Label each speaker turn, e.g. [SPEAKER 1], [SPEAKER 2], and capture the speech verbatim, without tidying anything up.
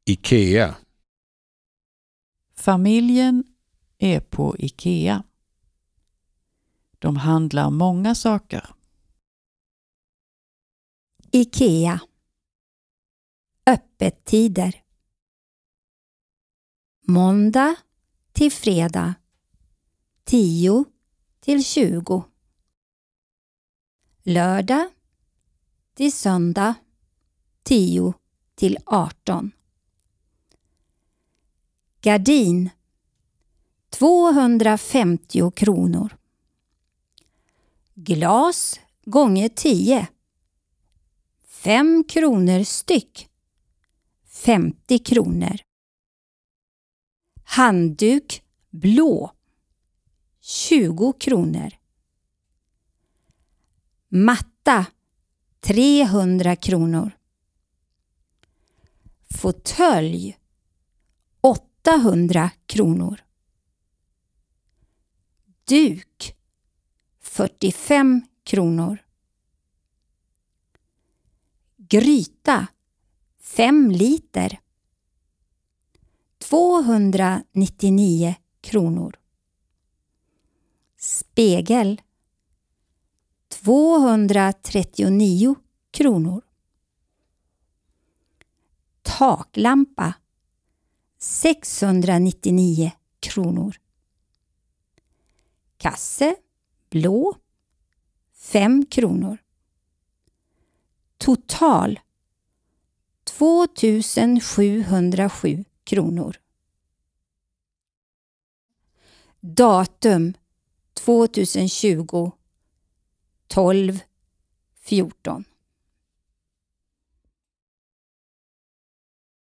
[SPEAKER 1] IKEA.
[SPEAKER 2] Familjen är på IKEA. De handlar många saker.
[SPEAKER 3] IKEA. Öppettider. Måndag till fredag. tio till tjugo. Lördag till söndag. tio till arton. Gardin. tvåhundrafemtio kronor. Glas gånger tio. fem kronor styck. femtio kronor. Handduk blå. tjugo kronor. Matta trehundra kronor. Fåtölj åttahundra kronor. Duk fyrtiofem kronor. Gryta fem liter. tvåhundranittionio kronor. Spegel tvåhundratrettionio kronor. Taklampa sexhundranittionio kronor. Kasse blå fem kronor. Total tvåtusen sjuhundrasju kronor. Datum tvåtusentjugo tolv fjorton.